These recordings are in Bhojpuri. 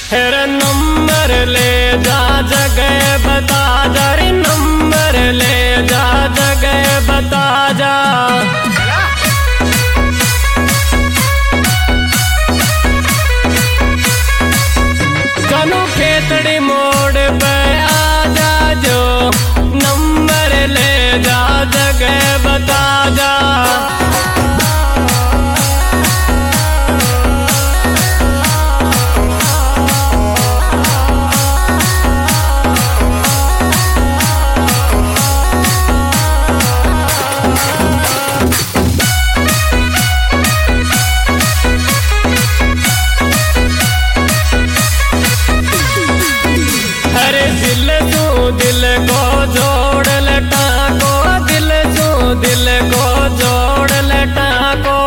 तेरा नंबर ले जा जगह बता जा रे नंबर ले जा जगह बता जा। कनु खेतड़ी मोड़ पे आ जा जो नंबर ले जा जगह बता जा। दिल को जोड़ लटा को दिल सू दिल को जोड़ लटा को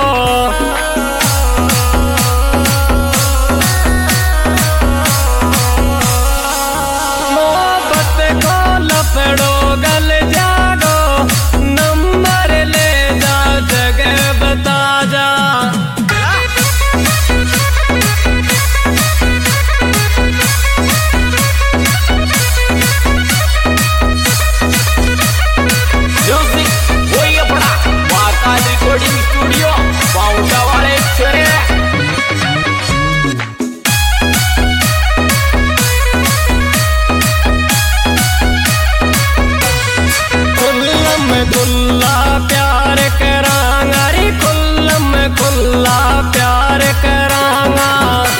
मोहब्बत को लपड़ो गल जागो नंबर ले जा जगह बता जा। स्टूडियो पाउंडा वाले छरे खुल्लम खुल्ला प्यार करांगा रे खुल्लम खुल्ला प्यार करांगा।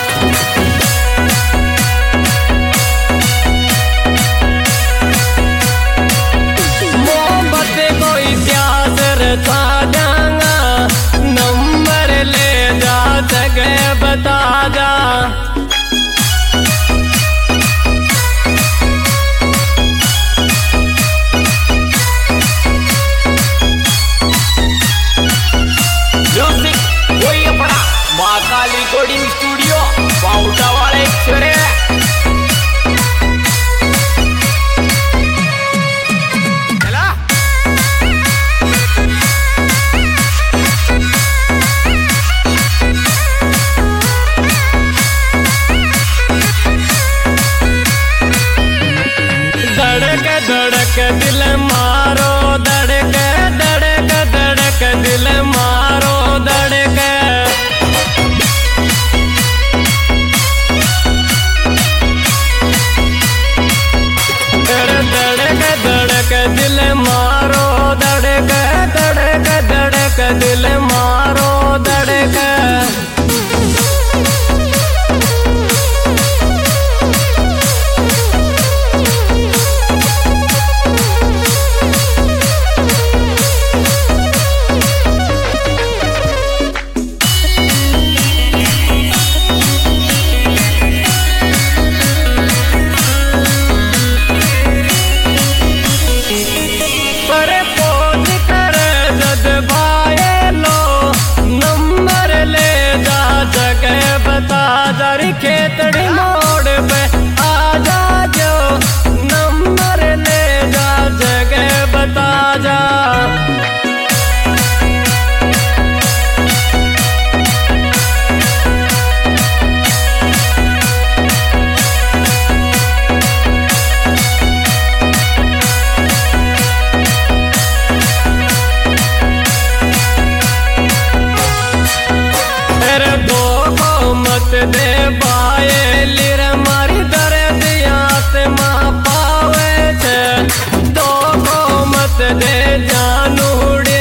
मोहब्बत को इतिहास रचा जाऊंगा नंबर ले जा जगह बता जा। म्यूजिक वही अपना महाकाल रिकॉर्डिंग स्टूडियो पाउंडा वाले छरे धड़क दिल मारो धड़क धड़क धड़क दिल मारो धड़क। धड़क धड़क दिल मारो धड़क धड़क धड़क दिल मारो धड़क। खेतड़ी मोड़ पे आ जा जो नंबर ले जा जगह बता जा। तेरे दो को मत दे बाए लिर मारी दर्द आत्मा पावे छे दो को मत दे जानूड़े